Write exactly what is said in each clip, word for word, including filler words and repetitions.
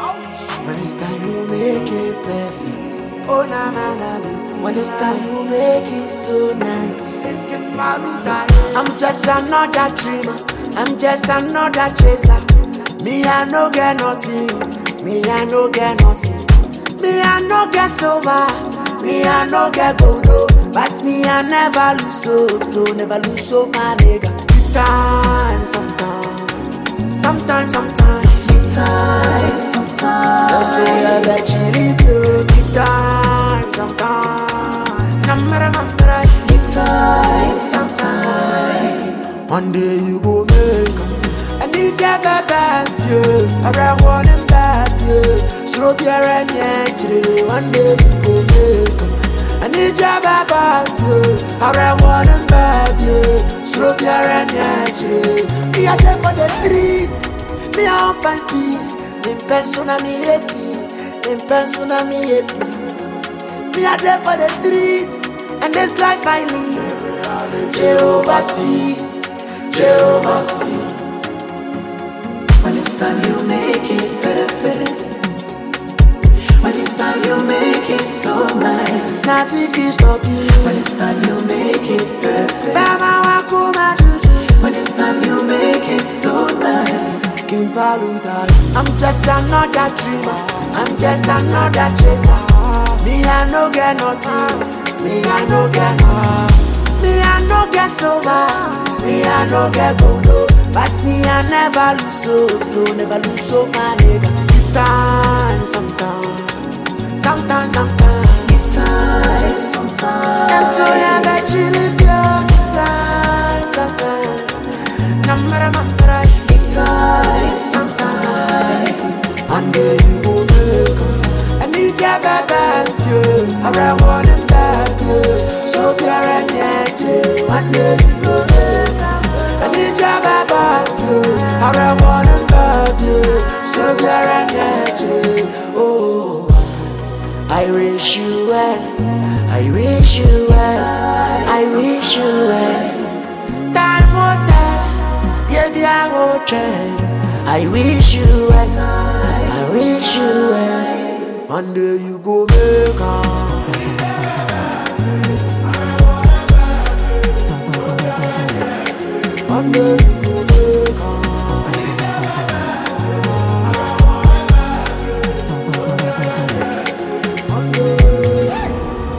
When it's time you make it perfect. Oh na na na na. When it's time you make it so nice. I'm just another dreamer. I'm just another chaser. Me I no get nothing. Me I no get nothing. Me I no get silver. Me I no get gold. But me I never lose hope. So never lose hope, my nigga. Give time, sometimes. Sometimes, sometimes. Give time, sometimes. That's so I bet you leave you. Give time, sometimes. Namara, namara. Give time, sometimes. One day you go make em. I need your baby, yeah. I want him back, yeah. Slow your energy. One day you go make em. I need your baby, yeah. I want him back, yeah. Slow your energy. Me a there for the street. Me I want find peace. In persona me happy. In persona me happy. Me a there for the street. And this life I live. Jehovah see. Jehovah see. When it's time you make it perfect. When it's time you make it so nice. Nothing can stop you. When it's time you make it perfect. Baba wakuma juju. When it's time you make it so nice. Kimpaluta. I'm just another dreamer. I'm just another chaser. Me I no get nothing. Me I no get nothing. Me I no get silver. Me I no get gold. But me I never lose hope. So never lose hope, my nigga. Give time, sometimes. Sometimes, sometimes. Give time, sometimes. I'm so yeah, bet you live your time, sometimes. Namara, namara. Give time, sometimes. One day you go make em. I need your baby, yeah. I want him back, yeah. So pure energy. One day you go make em. I need your baby, yeah. I want him back, yeah. So pure energy. Oh, I wish you well. I wish you well. I wish you well. Time will tell, baby, I will trade. I wish you well. I wish you well. One day you go make em. One day you go make em. One day.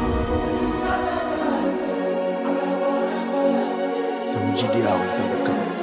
So we G D out in South Africa.